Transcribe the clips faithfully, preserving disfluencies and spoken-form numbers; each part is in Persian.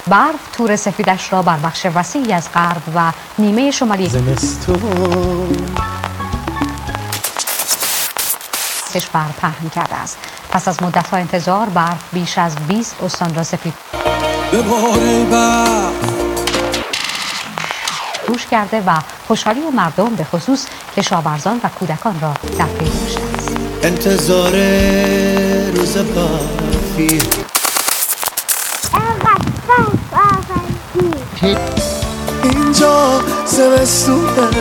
برف تور سفیدش را بر بخش وسیعی از غرب و نیمه شمالی کشور پهن کرده است. پس از مدت‌ها انتظار برف بیش از بیست استان را سفید پوش کرده و خوشحالی مردم به خصوص کشاورزان و کودکان را در پی داشته است. انتظار روز برفی اینجا زمستونه.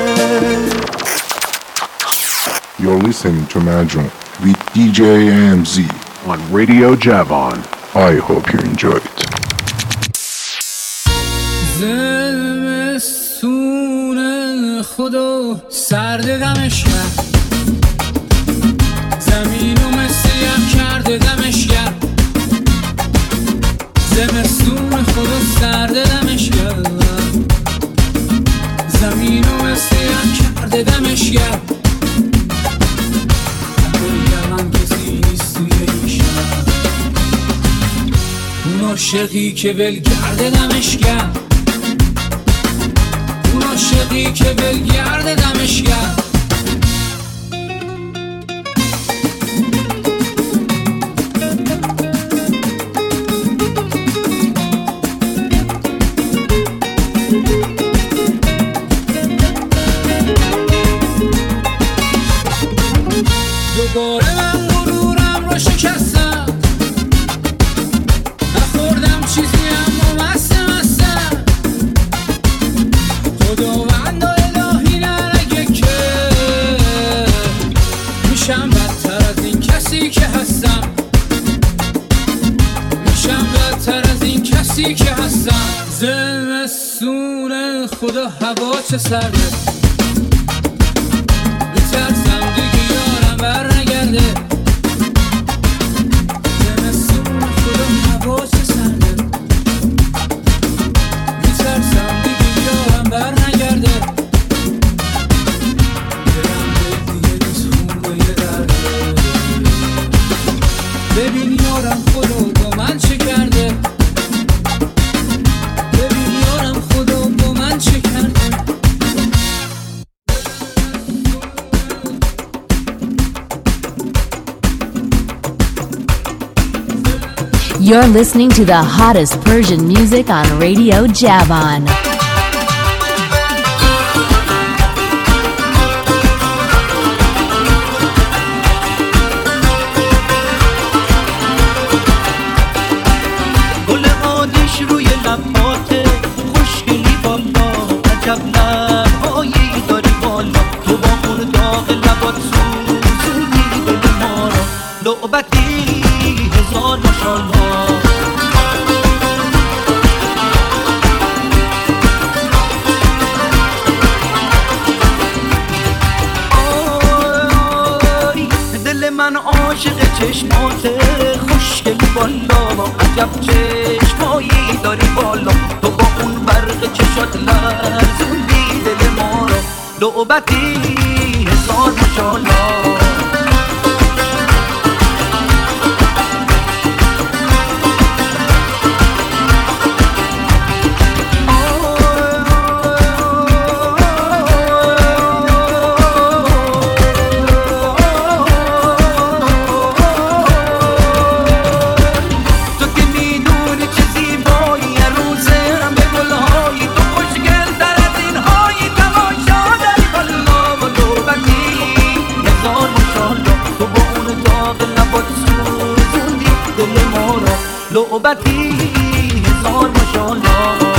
You're listening to Majron with دی جی ام زی on Radio Javon. I hope you enjoy it. زمستون خدا سرد دمش کرد، زمینو مثل یم کرده دمش کرد. زمستون خدا سرد دمش کرد، زمینو مثل یم کرده دمش کرد. عاشقی که ولگرد دمش کرد، اون عاشقی که ولگرد دمش کرد. دوباره من غرورم رو شکستم، نخوردم چیزی اما مستم مستم. خداوند و الهی نرگه که میشم بدتر از این کسی که هستم، میشم بدتر از این کسی که هستم. زمستون خدا هوا چه سرده، میترسم دیگه یارم بر نگرده. زمستون خدا هوا چه سرده، میترسم دیگه یارم بر نگرده. دلم دیگه نیست خونه یه درده. ببین یارم خدا با من چه کرده، ببین یارم خدا با من چه کرده. You're listening to the hottest Persian music on Radio Javon. گل آدیش روی لباته، خوشگلی بالا، عجب لبهایی داری بالا. تو با اون داغ لبات سوزونی دل ما را، لعبتی هزار ماشالله. من عاشق چشماته، خوشگلی بالا، عجب چشمایی داری بالا. تو با اون برق چشات لرزوندی دل ما را، لعبتی هزار ماشالله. لعبتی هزار ماشالله.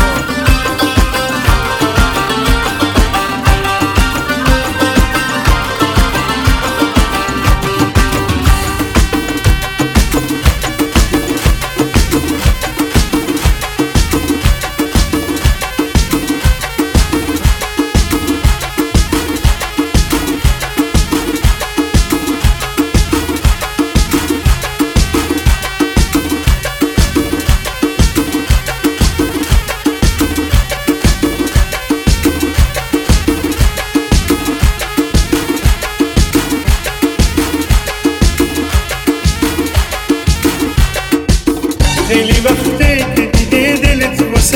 خیلی وقته که دیگه دلت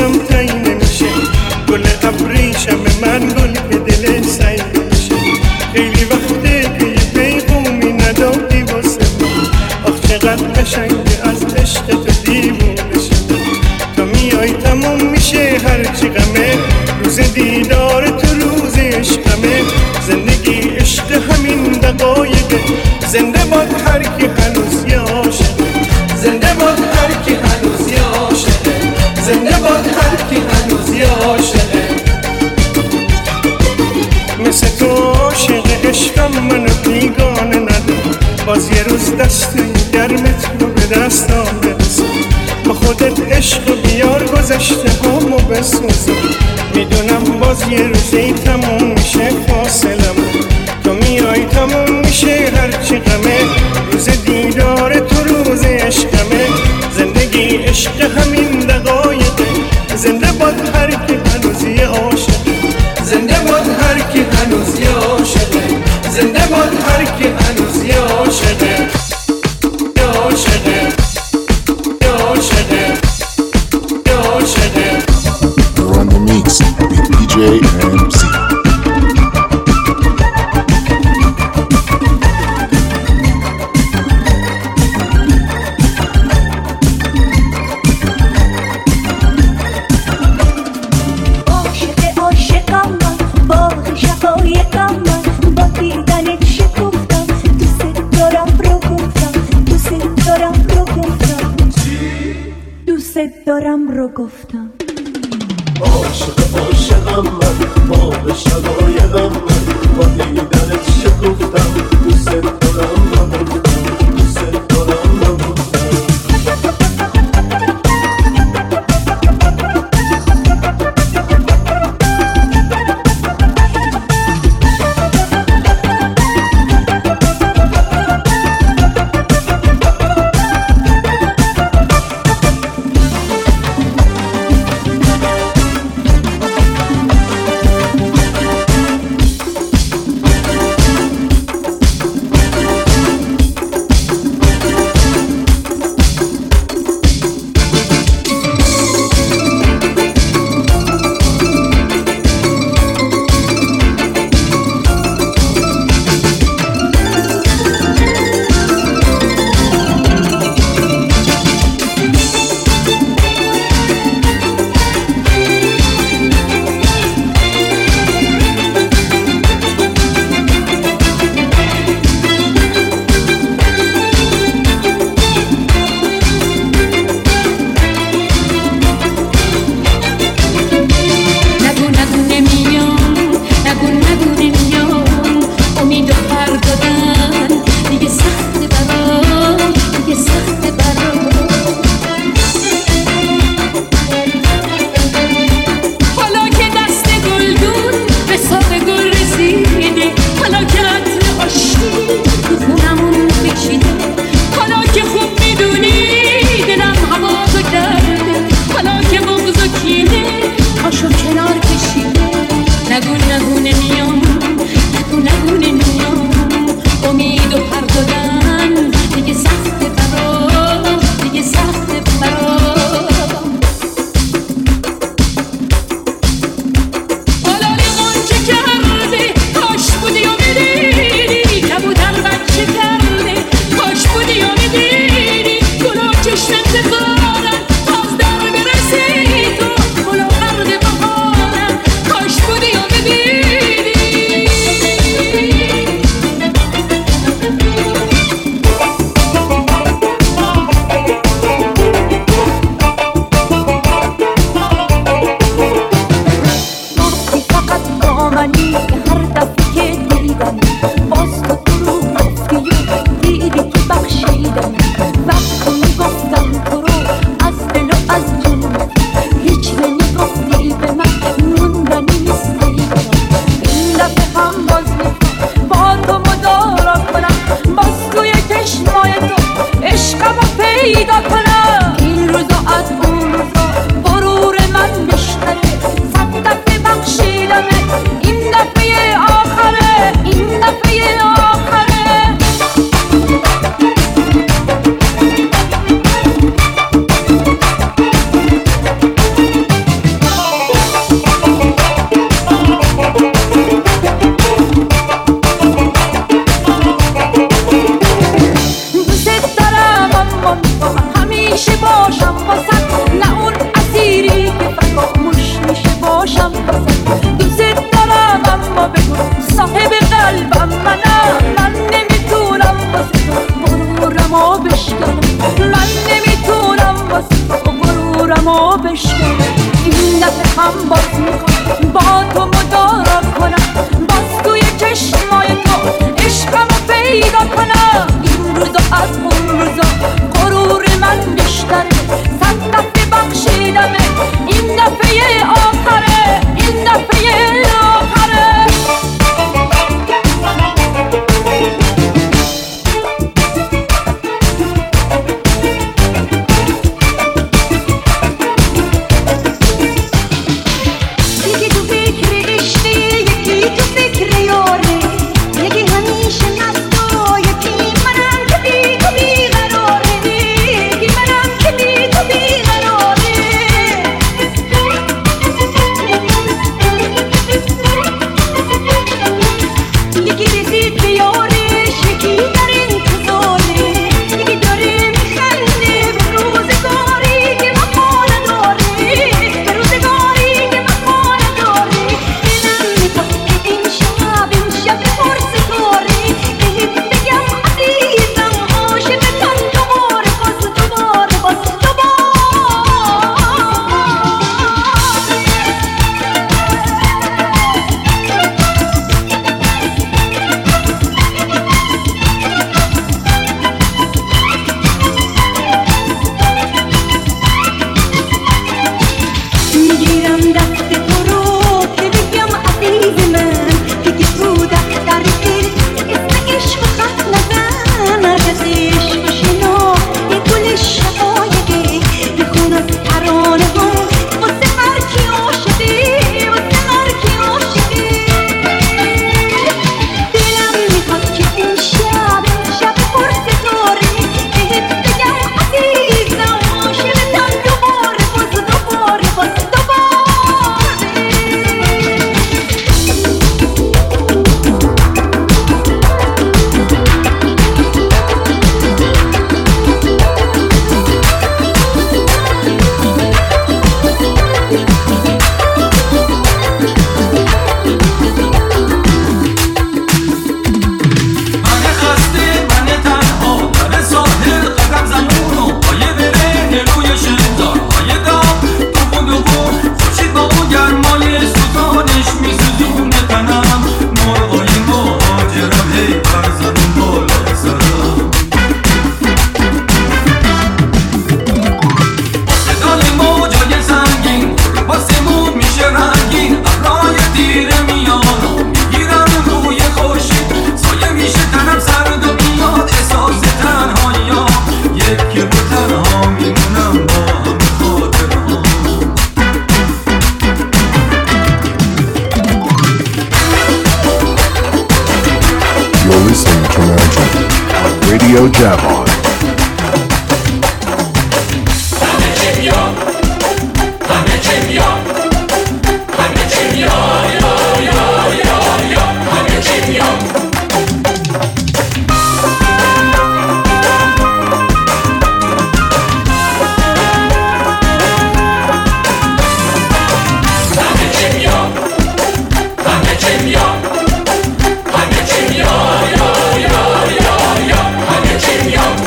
عشقم من گل که دل سعی بشه خیلی وقته که یه پیغومی ندادی واسه من آخ چقدر قشنگه از عشق تو دیوونه شده تو میای تموم میشه هرچی غمه روز دیدار تو روز عشقمه زندگی عشق همین دقایقه زنده باد هر کی هنوز یه عاشقه زنده باد هر کی هنوز یه عاشقه زنده باد هر کی هنوز یه عاشقه مثل تو عاشق عشقم منو بیگانه ندار باز یه روز دست گرمت رو به دستام برسون با خودت عشق بیار گذشته همو بسوزم میدونم باز یه روزی تموم میشه فاصلم تو میای تموم میشه هرچی غمه روز دیدار تو روز عشقمه زندگی عشق همین دقایقه زنده باد هر کی هنوز یه عاشقه زنده باد هر کی هنوز یه عاشقه زنده باد هر کی هنوز یه عاشقه یه عاشقه یه عاشقه یه عاشقه. You're on the mix with D J M C. دارم رو گفتم عاشق عاشقم من باغ شقایقم من با دیدنت شکفتم دوست دارم رو گفتم دوست دارم رو گفتم همیشه باشم واسه، نه اون اسیری که فراموش میشه باشم واسه. دوست دارم اما بگو صاحب قلبم منم، من نمیتونم واسه تو غرورمو بشکنم، من نمیتونم واسه تو غرورمو بشکنم. این دفعه هم باز میخوام با تو مدارا کنم، باز توی چشمای تو عشقمو پیدا کنم. این روزا از اون روزا غرور من بیشتره، صد دفعه بخشیدمه، این دفعه آخره، این دفعه آخره. Radio Javon. Yo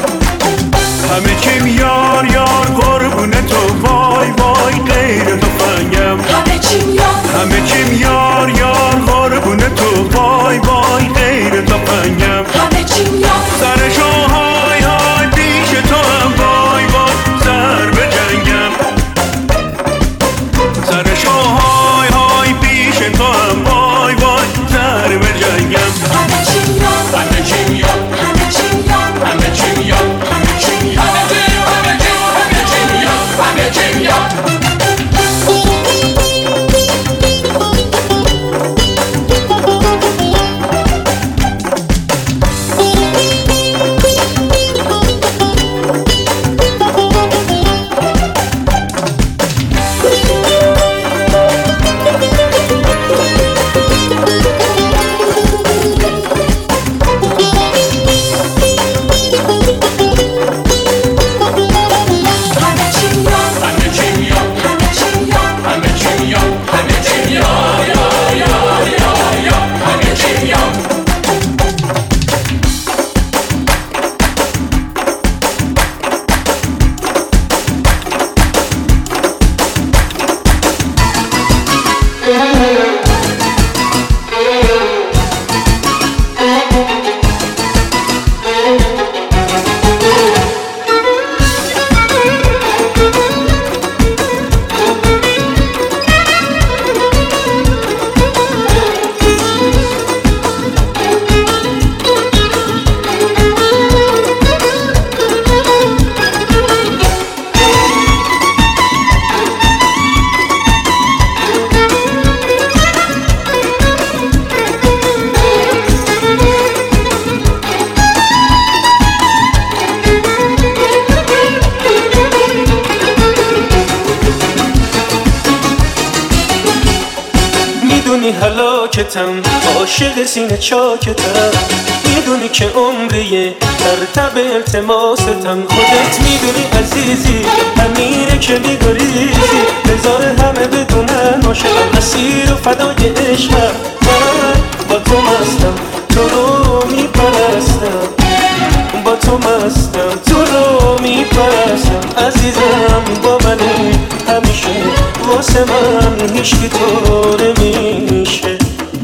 پاکتم عاشق سینه چاکتم میدونی که عمریه در تب التماستم خودت میدونی عزیزی امیره که میگریزی بذار همه بدونن عاشقم اسیر و فدای عشقم من با تو مستم تو رو میپرستم با تو مستم تو رو میپرستم عزیزم با منی همیشه واسه من هیچکی تو نمیشه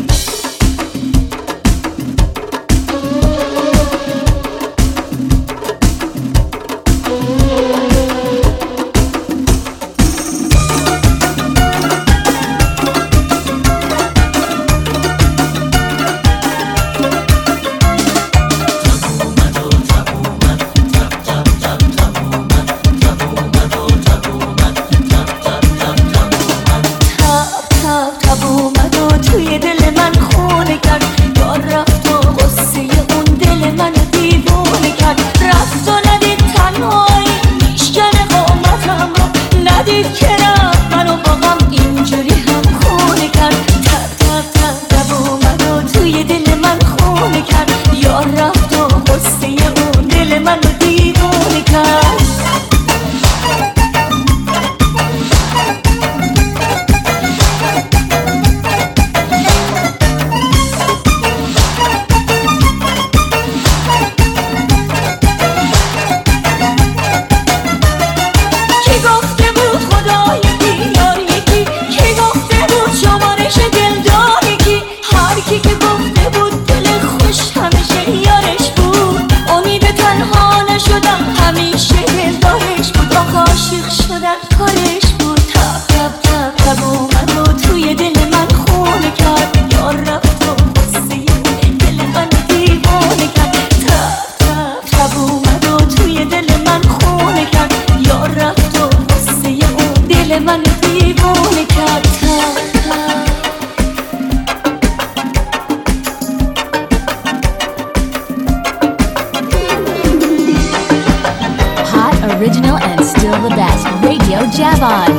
Original and still the best. Radio Javon.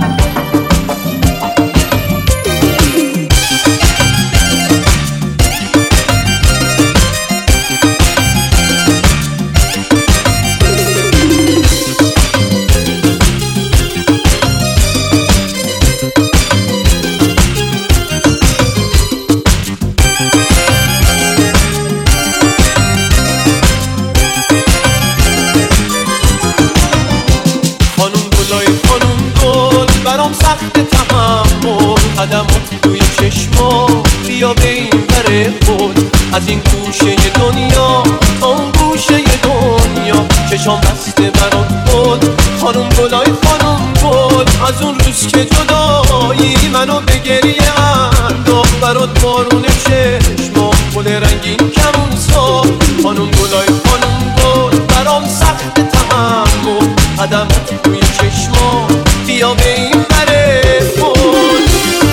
از این گوشه دنیا تا اون گوشه دنیا چشام بسته برات بود خانم گلای خانم گل از اون روز که جدایی منو به گریه انداخت برات بارون چشما گل رنگین کمون سا خانم گلای خانم گل برام سخت تحمل قدمات توی چشما بیا به این بره گل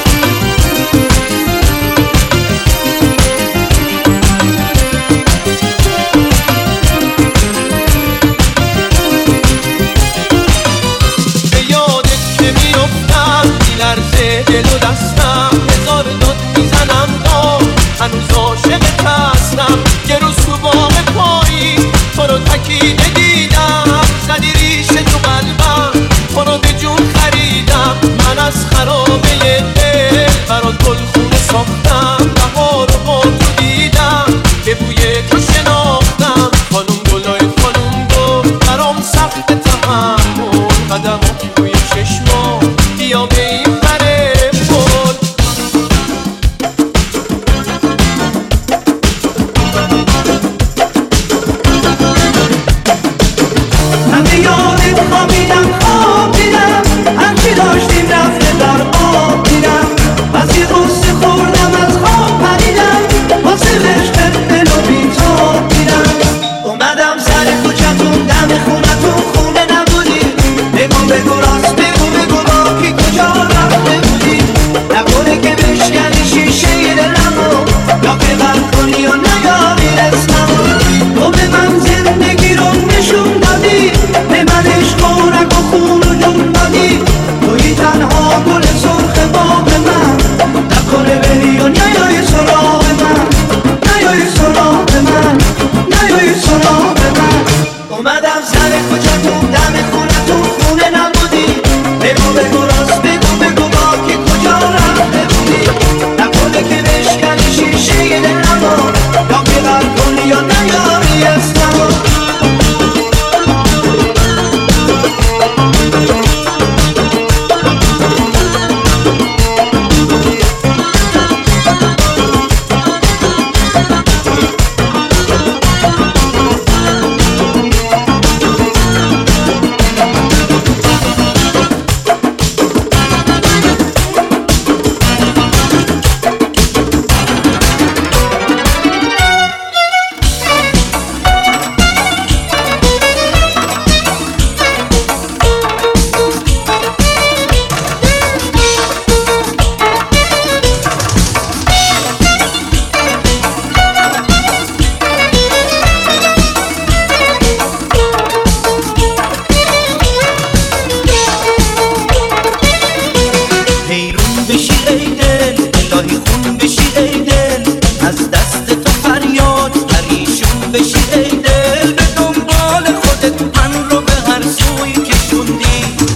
دل و دستم هزار داد میزنم داد هنوز عاشقت هستم یه روز تو باغ پاییز تو رو تکیده دیدم زدی ریشه تو قلبم تو رو به جون خریدم من از خرابه دل برات گلخونه ساختم بهار و با تو دیدم که بوی تو شناختم خانوم گلای خانوم گل برام سخت تحمل قدمات توی چشما بیا به این بگو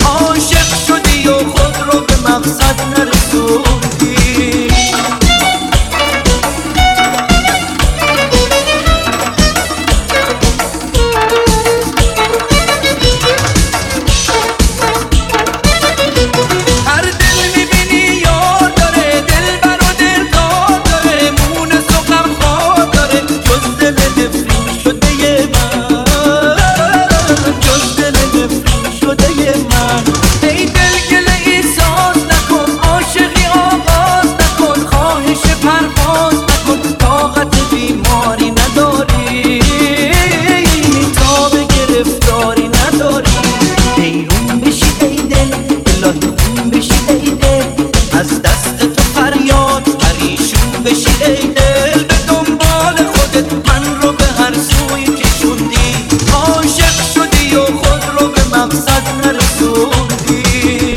عاشق شدی و خود رو به مقصد نرسوندی. هر دل میبینی یار داره، دل بر و دل دار داره، مونس و غمخوار داره، جز دل نفرین شده من، جز دل نفرین شده من. ای دل گله ایساز نکن، عاشقی آغاز نکن، خواهش پرواز نکن، طاقت بیماری نداری، تاب گرفتاری نداری. حیرون بشی ای دل، الهی خون بشی ای دل، از دست تو فریاد پریشون بشی ای دل. به دنبال خودت من رو به هر سوی کشوندی، عاشق شدی و خود رو به مقصد نرسوندی.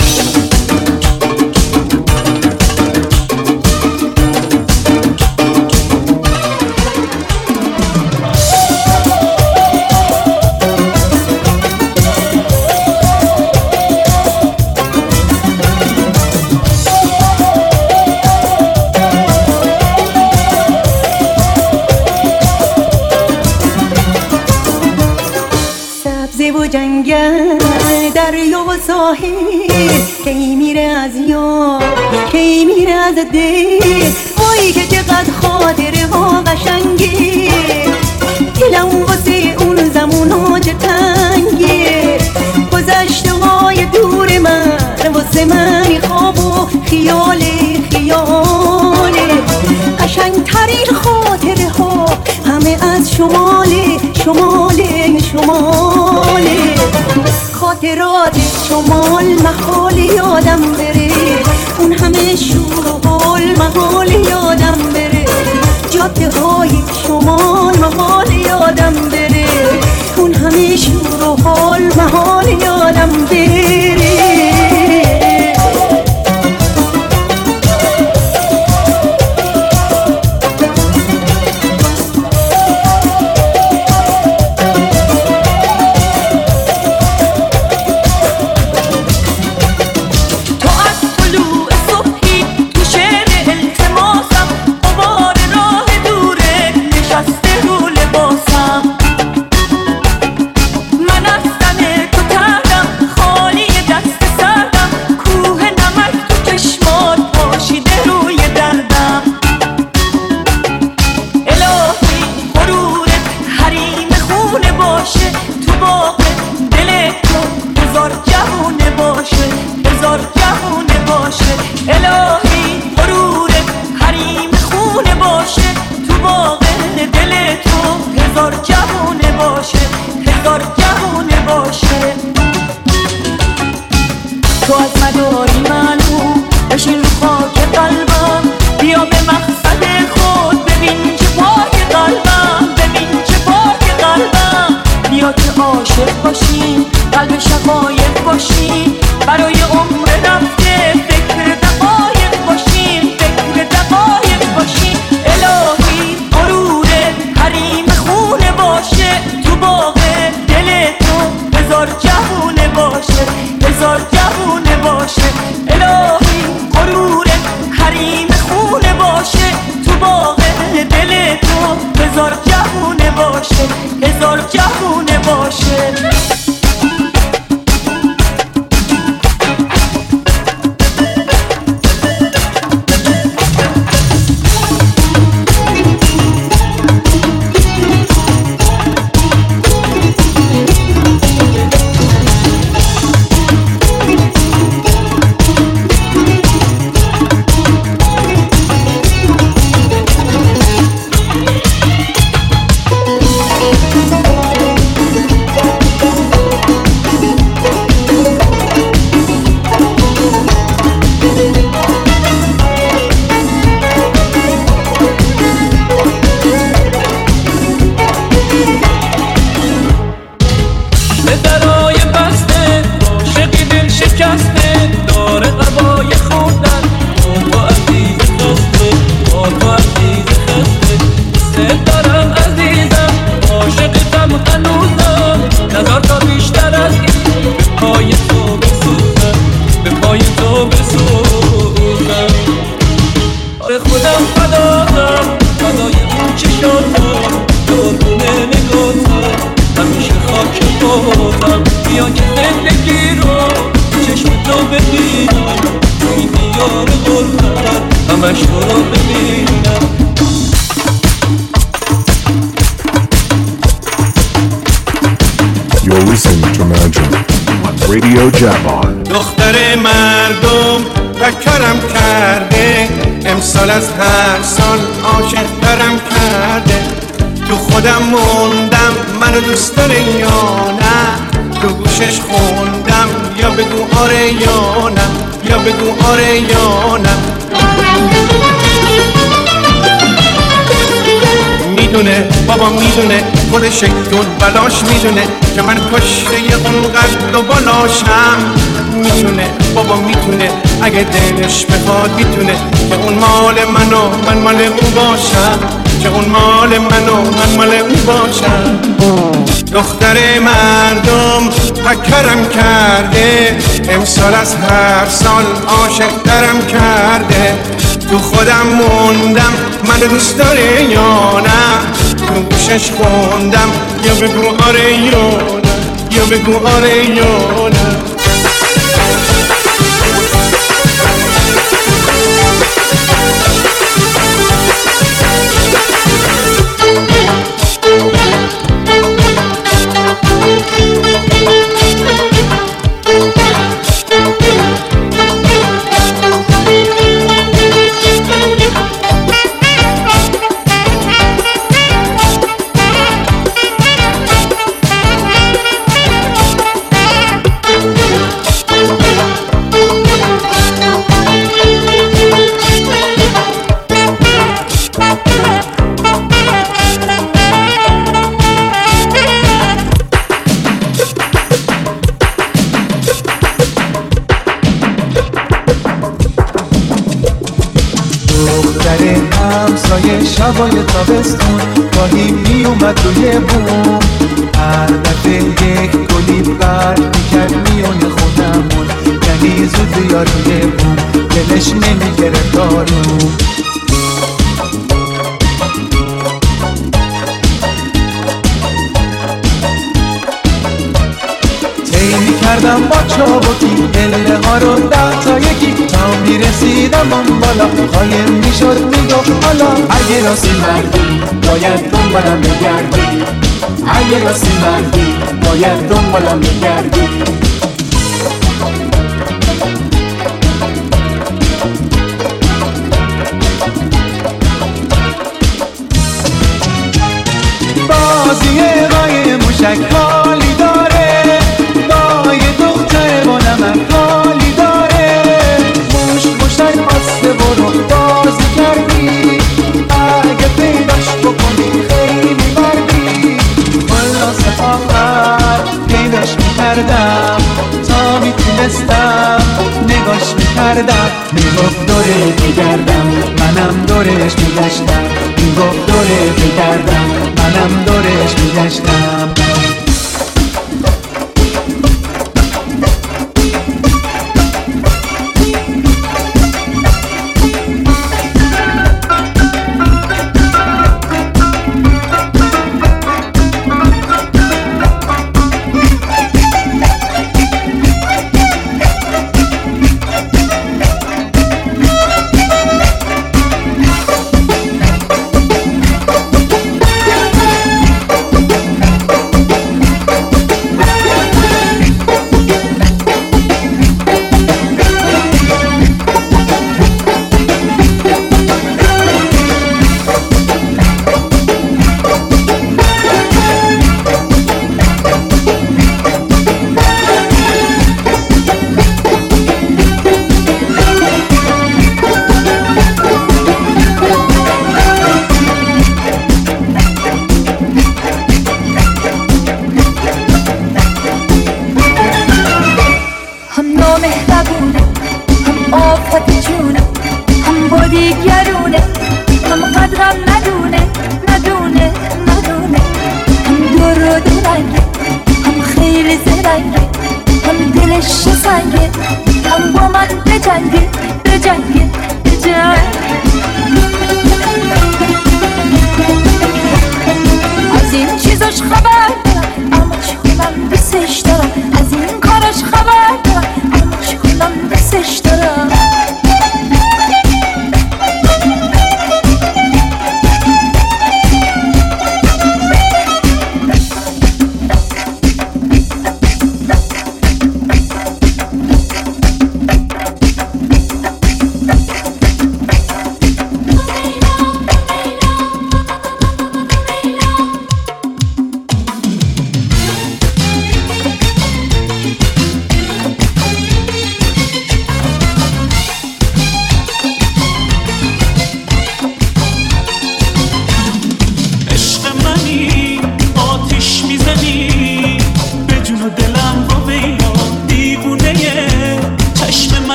سبزه و جنگل دریا و ساحل، کی میره از یار کی میره از دل. وای که چقدر خاطره ها قشنگه، دلم واسه اون زمونا چه تنگه. گذشته های دور من واسه من خواب و خیال خیاله. قشنگترین خاطره ها همه از شماله شماله شماله. خاطرات شمال محال یادم بره، اون همه شور و حال محال یادم بره. جاده های شمال محال یادم بره، اون همه شور و حال محال یادم بره. تو از مداری معلوم بشین رو خاک قلبم، بیا به مقصد خود ببین چه پاک قلبم، ببین چه پاک قلبم. بیا که عاشق باشیم قلب شقایق باشیم، برای عمر رفته فکر دقایق باشیم، فکر دقایق باشیم. الهی غرور حریم خونه باشه، تو باغ دل تو هزار جوونه باشه، هزار جوونه باشه. الهی غرور حریم خونه باشه، تو باغ دل تو هزار جوونه باشه، هزار جوونه باشه. هنوزم نظر تا بیشتر از این پای تو بسود Radio Javon. دختر مردم تکرم کرده، امسال از هر سال عاشق‌ترم کرده. تو خودم موندم منو دوست داره یا نه، تو گوشش خوندم یا بگو آره یا نه، یا بگو آره یا نه. میدونه بابا میدونه خودش دون بلاش میدونه که من کشته اون قد و بالاشم. میتونه بابا میتونه اگه دلش بخواد میتونه که اون مال منو من مال اون باشم، که اون مال منو من مال اون باشم. دختر مردم تکرم کرده، امسال از هر سال عاشق‌ترم کرده. تو خودم موندم منو دوست داره یا نه، تو گوشش خوندم یا بگو آره یا نه، یا بگو آره یا نه. شبای تابستون گاهی می اومد روی بوم، هر دفعه یک گلی برد میکرد میونه خودمون، یعنی زود بیار روی بوم دلش نمیگرفت داروم. کردم با چابکی دله ها رو ده تا یکی، تا میرسیدم اون بالا قایم میشد میگفت حالا اگه راستی مردی باید دنبالم بگردی، اگه راستی مردی باید دنبالم بگردی. بازی قای موشک حالی داره، با یه دختر با نمک حالی داره. موش موشک آسته برو بازی کردی، اگه پیداش بکنی خیلی بردی. خلاصه آخر پیداش میکردم تا میتونستم نگاش میکردم. میگفت دوره بگردم منم دورش میگشتم، میگفت دوره بگردم منم دورش میگشتم.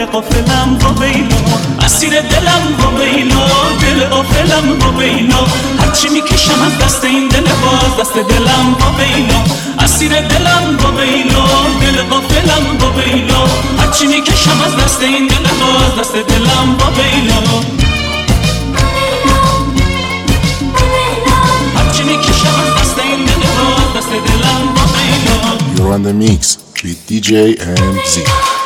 قافلم با بیلا اسیر دلم با بیلا دل قافلم با بیلا هرچی میکشم از دست این دل باز دست دلم با بیلا اسیر دلم با بیلا دل قافلم با بیلا هرچی میکشم از دست این دل باز دست دلم با بیلا هرچی میکشم از دست این دل باز دست دلم با بیلا. You're on the mix with دی جی ام زی.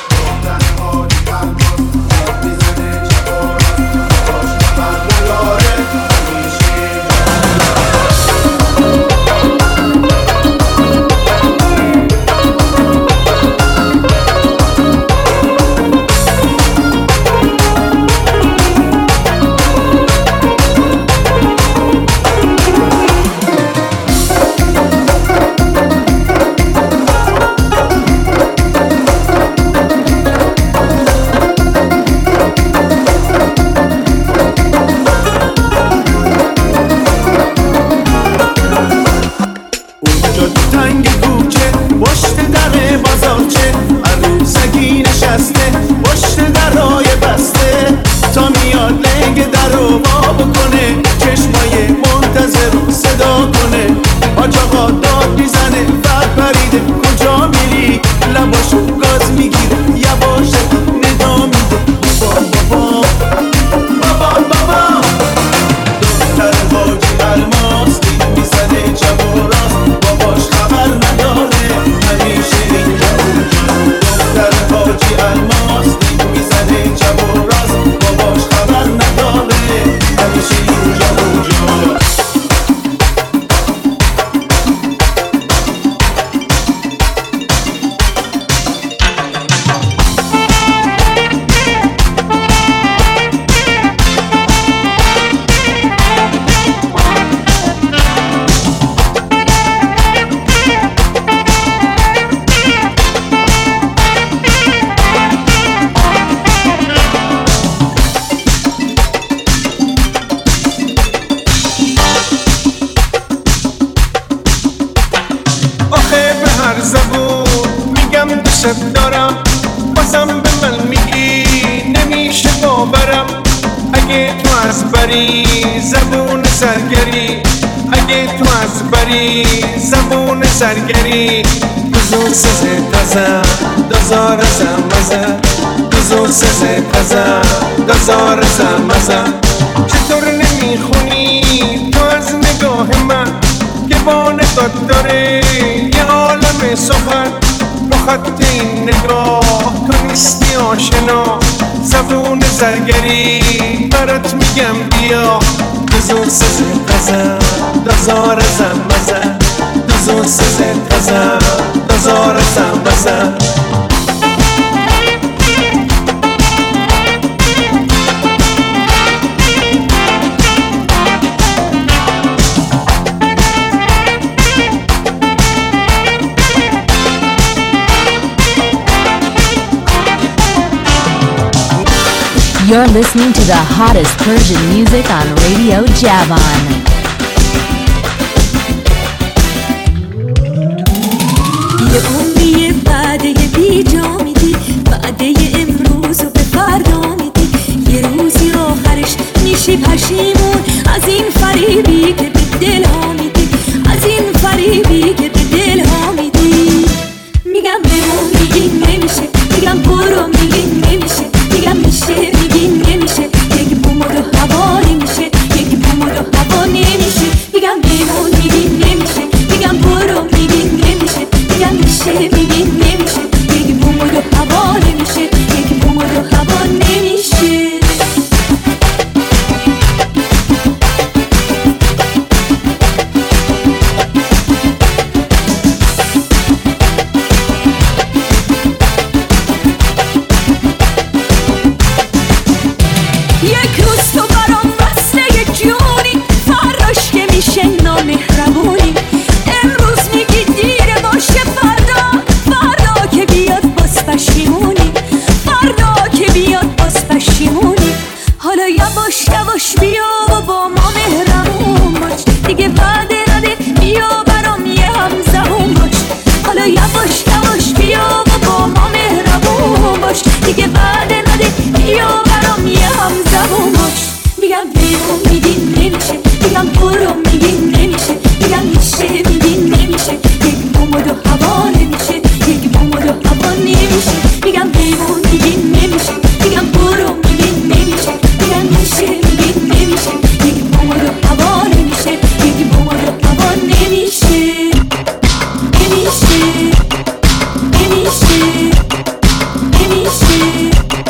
سرگری بزرگ سزه تازه دازار زمزه بزرگ سزه تازه دازار زمزه چطور نمیخونی تو از نگاه من که با نگاه داره یه عالم سخن با خط این نگاه تو نیستی آشنا زبون زرگری برات میگم بیا بزرگ سزه تازه دازار زمزه بزرگ سزه تازه دازار زمزه. You're listening to the hottest Persian music on Radio Javan. یه عمری بعده بی جا میدی بعده امروز و به فردا میدی یه روزی آخرش میشی پشیمون از این فریبی که به دل ها میدی از این فریبی که به دل ها میدی میگم بمون میگی نمیشه میگم برو میگی نمیشه میگم میشه میگی نمیشه یک بومو دو هوا نمیشه یک بومو دو هوا نمیشه میگم بمون میگی نمیشه میگم برو میگی نمیشه میگم میشه میگی نمیشه، میگم حیوان دیگه نمیشه، میگم برو میگه نمیشه، میگم میشه میگه نمیشه، یکی با ما رو هوا نمیشه، یکی با ما رو هوا نمیشه، نمیشه نمیشه نمیشه.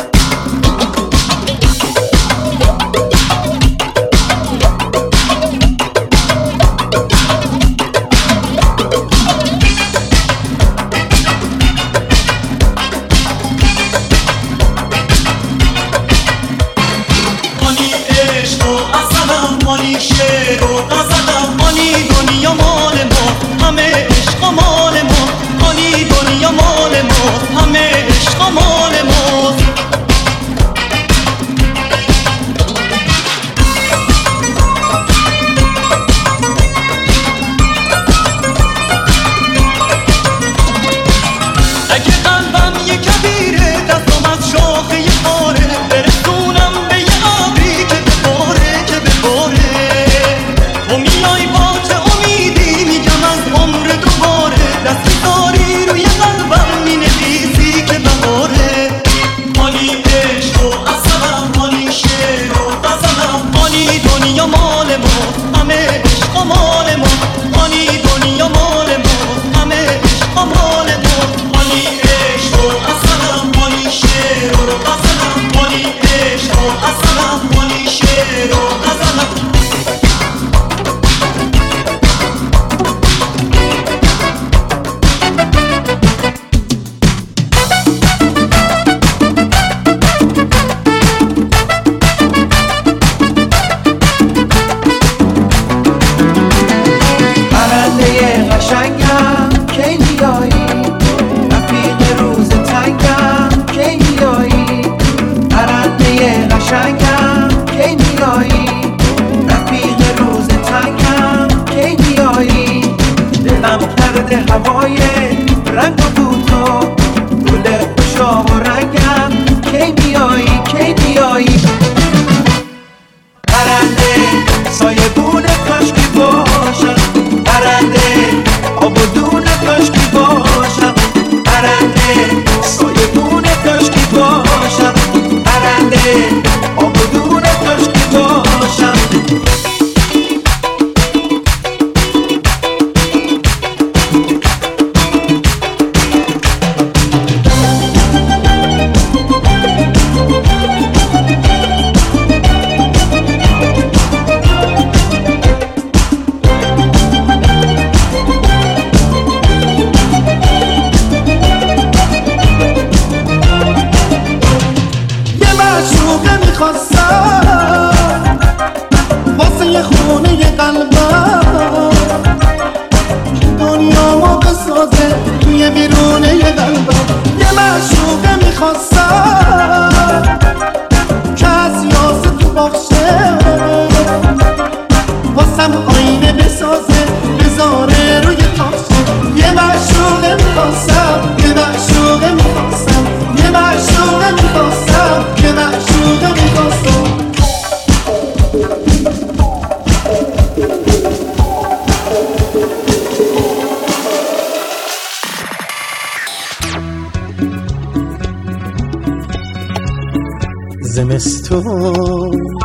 زمستون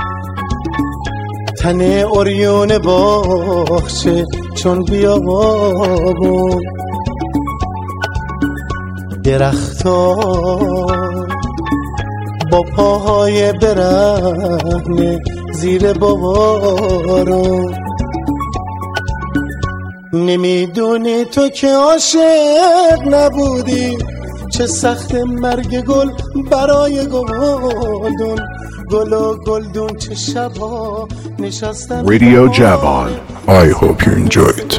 تن اوریون باغچه چون بیابون درختا با پاهای برهنه زیر بارون نمیدونی تو که عاشق نبودی چه سخت مرگ گل برای گلدون گل و گلدون چه شبا نشستن Radio Javon. I hope you enjoy it.